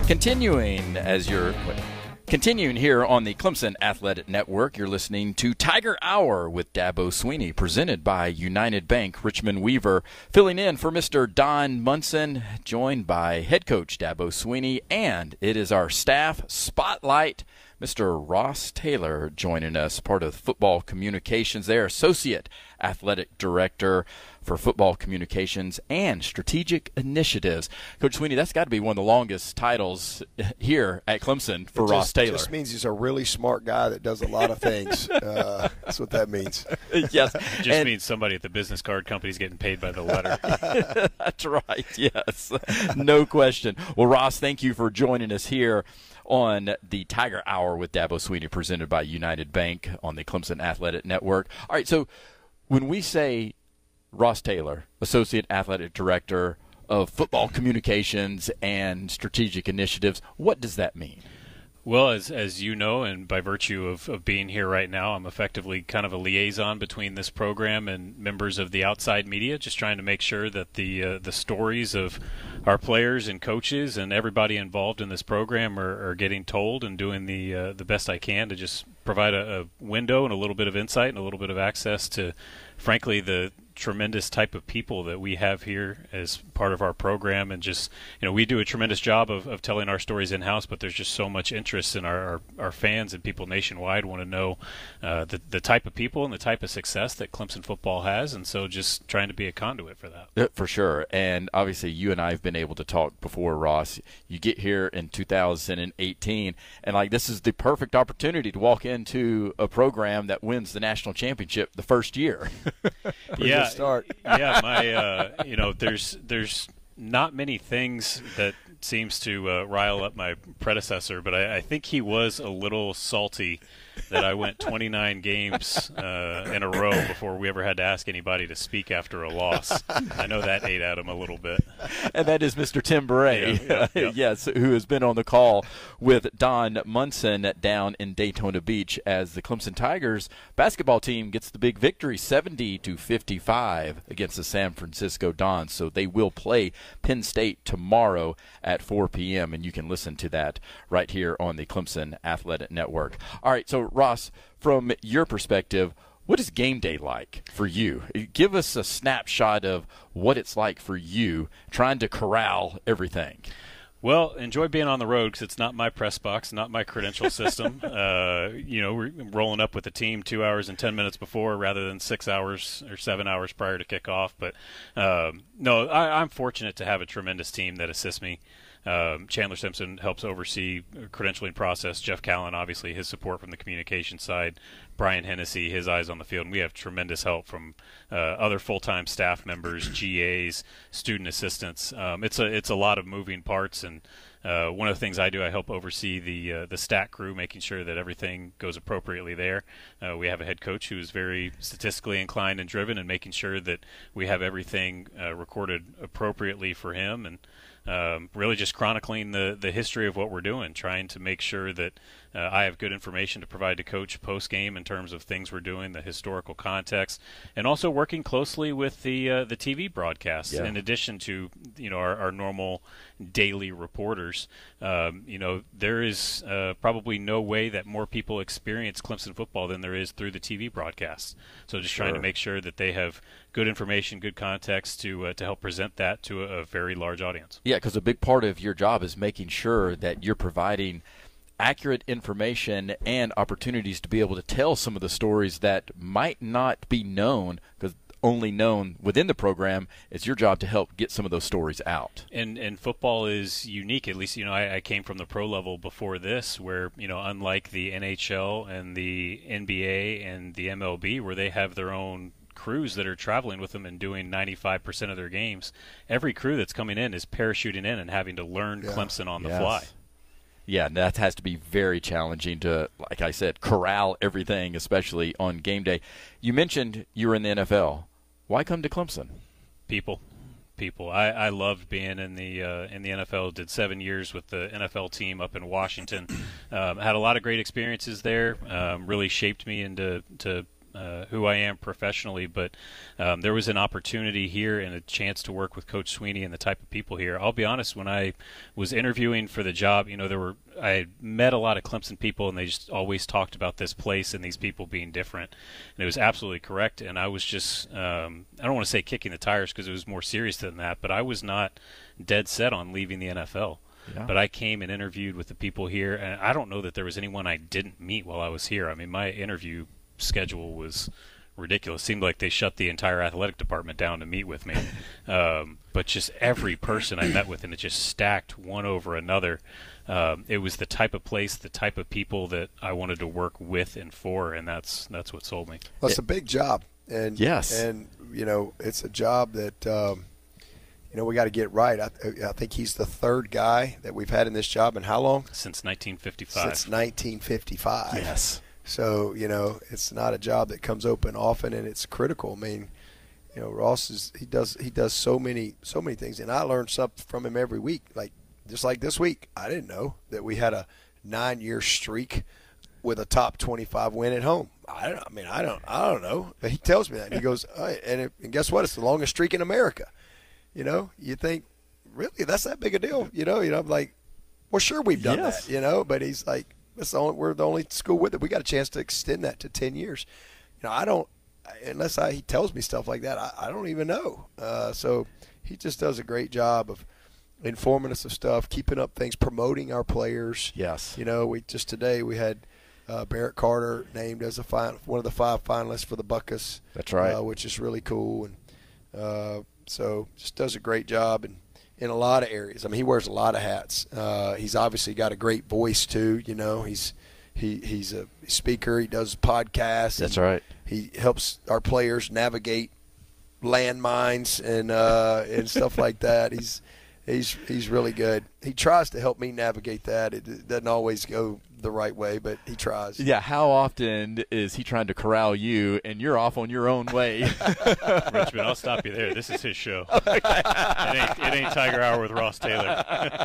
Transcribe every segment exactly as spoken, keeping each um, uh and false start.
Continuing as you're continuing here on the Clemson Athletic Network, you're listening to Tiger Hour with Dabo Swinney, presented by United Bank. Richmond Weaver filling in for Mister Don Munson, joined by head coach Dabo Swinney, and it is our staff spotlight. Mister Ross Taylor joining us, part of football communications there, associate athletic director for football communications and strategic initiatives. Coach Swinney, that's got to be one of the longest titles here at Clemson for it Ross just, Taylor. It just means he's a really smart guy that does a lot of things. uh, that's what that means. Yes. It just and, means somebody at the business card company is getting paid by the letter. That's right, yes. No question. Well, Ross, thank you for joining us here on the Tiger Hour with Dabo Swinney, presented by United Bank on the Clemson Athletic Network. All right, so when we say Ross Taylor, Associate Athletic Director of Football Communications and Strategic Initiatives, what does that mean? Well, as as you know, and by virtue of, of being here right now, I'm effectively kind of a liaison between this program and members of the outside media, just trying to make sure that the uh, the stories of our players and coaches and everybody involved in this program are, are getting told, and doing the uh, the best I can to just provide a, a window and a little bit of insight and a little bit of access to, frankly, the tremendous type of people that we have here as part of our program. And just, you know, we do a tremendous job of, of telling our stories in-house, but there's just so much interest in our, our, our fans and people nationwide want to know uh, the, the type of people and the type of success that Clemson football has, and so just trying to be a conduit for that. For sure. And obviously you and I have been able to talk before, Ross. You get here in two thousand eighteen, and like this is the perfect opportunity to walk into a program that wins the national championship the first year. Yeah, start. yeah, my, uh, you know, there's there's not many things that seems to uh, rile up my predecessor, but I, I think he was a little salty that I went twenty-nine games uh, in a row before we ever had to ask anybody to speak after a loss. I know that ate at him a little bit. And that is Mister Tim Bray, yeah, yeah, yeah. yes, who has been on the call with Don Munson down in Daytona Beach as the Clemson Tigers basketball team gets the big victory, seventy to fifty-five against the San Francisco Dons. So they will play Penn State tomorrow at four p.m., and you can listen to that right here on the Clemson Athletic Network. All right, so Ross, from your perspective, what is game day like for you? Give us a snapshot of what it's like for you trying to corral everything. Well, enjoy being on the road because it's not my press box, not my credential system. uh, you know, we're rolling up with the team two hours and ten minutes before rather than six hours or seven hours prior to kickoff. But, um, no, I, I'm fortunate to have a tremendous team that assists me. Um, Chandler Simpson helps oversee the credentialing process. Jeff Callen, obviously, his support from the communication side. Brian Hennessy, his eyes on the field. And we have tremendous help from uh, other full-time staff members, G As, student assistants. Um, it's a it's a lot of moving parts, and uh, one of the things I do, I help oversee the uh, the stat crew, making sure that everything goes appropriately there. Uh, we have a head coach who is very statistically inclined and driven, and making sure that we have everything uh, recorded appropriately for him, and Um, really just chronicling the, the history of what we're doing, trying to make sure that uh, I have good information to provide to Coach post-game in terms of things we're doing, the historical context, and also working closely with the uh, the T V broadcasts yeah. in addition to, you know, our, our normal daily reporters. Um, you know, there is uh, probably no way that more people experience Clemson football than there is through the T V broadcasts. So just Sure. trying to make sure that they have good information, good context to uh, to help present that to a, a very large audience. Yeah, because a big part of your job is making sure that you're providing accurate information and opportunities to be able to tell some of the stories that might not be known, because only known within the program. It's your job to help get some of those stories out. And and football is unique. At least, you know, I, I came from the pro level before this, where, you know, unlike the N H L and the N B A and the M L B, where they have their own crews that are traveling with them and doing ninety-five percent of their games, every crew that's coming in is parachuting in and having to learn yeah. Clemson on the Yes. fly. Yeah, that has to be very challenging to, like I said, corral everything, especially on game day. You mentioned you were in the N F L. Why come to Clemson? People. People. I, I loved being in the uh, in the N F L. Did seven years with the N F L team up in Washington. Um, had a lot of great experiences there. Um, really shaped me into to uh, who I am professionally, but um, there was an opportunity here and a chance to work with Coach Sweeney and the type of people here. I'll be honest, when I was interviewing for the job, you know, there were I met a lot of Clemson people, and they just always talked about this place and these people being different, and it was absolutely correct. And I was just um, I don't want to say kicking the tires because it was more serious than that, but I was not dead set on leaving the N F L. Yeah. But I came and interviewed with the people here, and I don't know that there was anyone I didn't meet while I was here. I mean, my interview schedule was ridiculous. It seemed like they shut the entire athletic department down to meet with me. Um, but just every person I met with, and it just stacked one over another. Um, it was the type of place, the type of people that I wanted to work with and for, and that's that's what sold me. Well, it's a big job, and yes, and you know, it's a job that um, you know we got to get right. I, I think he's the third guy that we've had in this job in how long? Since nineteen fifty-five. Since nineteen fifty-five. Yes. So, you know, it's not a job that comes open often, and it's critical. I mean, you know, Ross is he does he does so many so many things, and I learn something from him every week. Like just like this week, I didn't know that we had a nine-year streak with a top twenty-five win at home. I don't. I mean, I don't. I don't know. But he tells me that. And he goes, oh, and, it, and guess what? It's the longest streak in America. You know, you think, really, that's that big a deal? You know, you know, I'm like, well, sure, we've done yes. that. You know, but he's like. That's the only, we're the only school with it. We got a chance to extend that to ten years. You know, I don't unless I, he tells me stuff like that. I, I don't even know. Uh, so he just does a great job of informing us of stuff, keeping up things, promoting our players. Yes. You know, we just today we had uh, Barrett Carter named as a fin- one of the five finalists for the Buckus. That's right. Uh, which is really cool, and uh, so just does a great job and. In a lot of areas. I mean, he wears a lot of hats. Uh, he's obviously got a great voice too. You know, he's he he's a speaker. He does podcasts. That's right. He helps our players navigate landmines and uh, and stuff like that. He's he's he's really good. He tries to help me navigate that. It doesn't always go the right way, but he tries. Yeah, how often is he trying to corral you and you're off on your own way? Richmond, I'll stop you there. This is his show. it, ain't, it ain't Tiger Hour with Ross Taylor.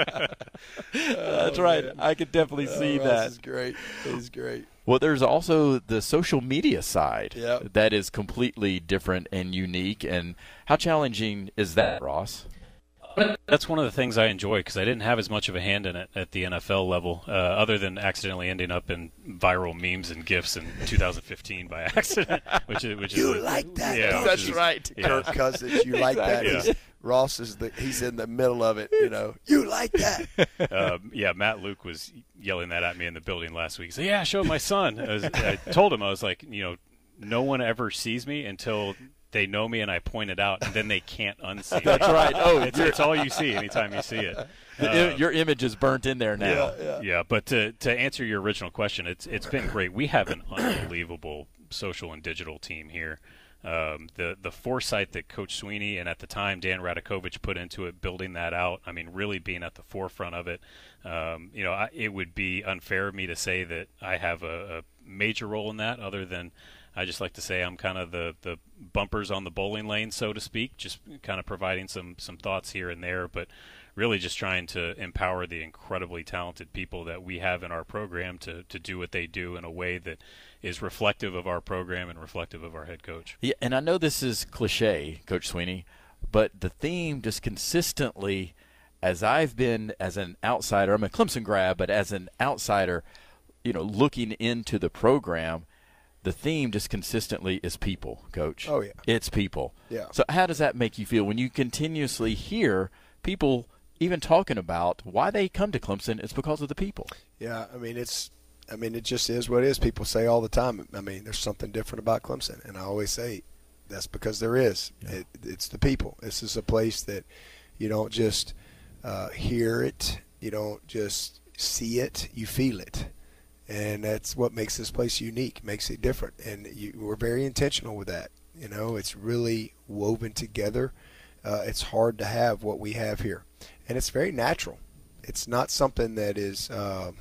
That's oh, right. Man. I could definitely oh, see Ross that. Is great. He's great. Well, there's also the social media side yep. that is completely different and unique. And how challenging is that, Ross? That's one of the things I enjoy because I didn't have as much of a hand in it at the N F L level, uh, other than accidentally ending up in viral memes and GIFs in two thousand fifteen by accident. Which is, which you is, like that? Yeah, that's is, right. Yeah. Kirk Cousins, you like exactly. that? Yeah. Ross is the he's in the middle of it. You know, you like that? Um, yeah, Matt Luke was yelling that at me in the building last week. He said, "Yeah, show my son." I, was, I told him I was like, you know, no one ever sees me until. They know me and I point it out, and then they can't unsee it. That's right. Oh, it's, it's all you see anytime you see it. Uh, your image is burnt in there now. Yeah, yeah. yeah but to to answer your original question, it's it's been great. We have an unbelievable social and digital team here. Um, the the foresight that Coach Sweeney and at the time Dan Radakovich put into it, building that out. I mean, really being at the forefront of it. Um, you know, I, it would be unfair of me to say that I have a, a major role in that, other than. I just like to say I'm kind of the, the bumpers on the bowling lane, so to speak, just kind of providing some, some thoughts here and there, but really just trying to empower the incredibly talented people that we have in our program to, to do what they do in a way that is reflective of our program and reflective of our head coach. Yeah, and I know this is cliche, Coach Sweeney, but the theme just consistently, as I've been as an outsider, I'm a Clemson grad, but as an outsider, you know, looking into the program, the theme just consistently is people, Coach. Oh, yeah. It's people. Yeah. So how does that make you feel when you continuously hear people even talking about why they come to Clemson? It's because of the people. Yeah, I mean, it's I mean, it just is what it is. People say all the time, I mean, there's something different about Clemson. And I always say that's because there is. Yeah. It, it's the people. This is a place that you don't just uh, hear it. You don't just see it. You feel it. And that's what makes this place unique, makes it different. And you, we're very intentional with that. You know, it's really woven together. Uh, it's hard to have what we have here. And it's very natural. It's not something that is uh,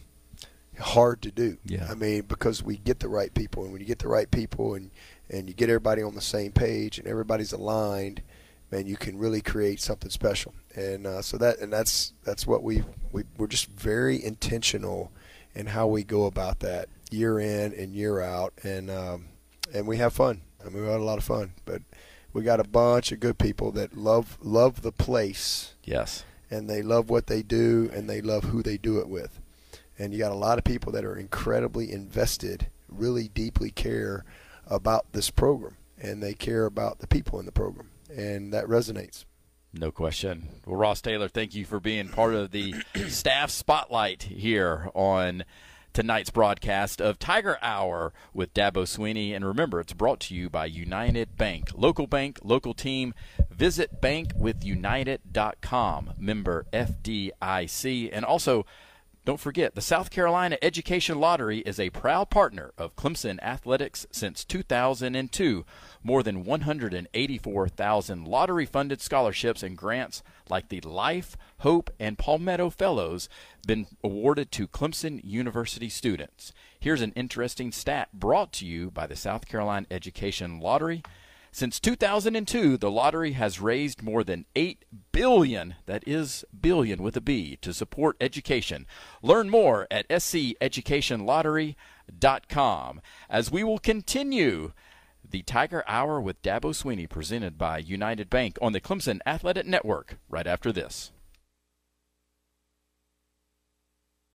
hard to do. Yeah. I mean, because we get the right people. And when you get the right people and, and you get everybody on the same page and everybody's aligned, man, you can really create something special. And uh, so that and that's that's what we, we we're just very intentional and how we go about that year in and year out, and um, and we have fun. I mean, we had a lot of fun, but we got a bunch of good people that love love the place. Yes. And they love what they do, and they love who they do it with. And you got a lot of people that are incredibly invested, really deeply care about this program, and they care about the people in the program, and that resonates. No question. Well, Ross Taylor, thank you for being part of the staff spotlight here on tonight's broadcast of Tiger Hour with Dabo Swinney. And remember, it's brought to you by United Bank. Local bank, local team. Visit bank with united dot com. Member F D I C. And also, don't forget, the South Carolina Education Lottery is a proud partner of Clemson Athletics since two thousand two. More than one hundred eighty-four thousand lottery-funded scholarships and grants like the Life, Hope, and Palmetto Fellows been awarded to Clemson University students. Here's an interesting stat brought to you by the South Carolina Education Lottery. Since two thousand two, the lottery has raised more than eight billion dollars, that is billion with a B, to support education. Learn more at s c education lottery dot com. As we will continue the Tiger Hour with Dabo Swinney, presented by United Bank on the Clemson Athletic Network, right after this.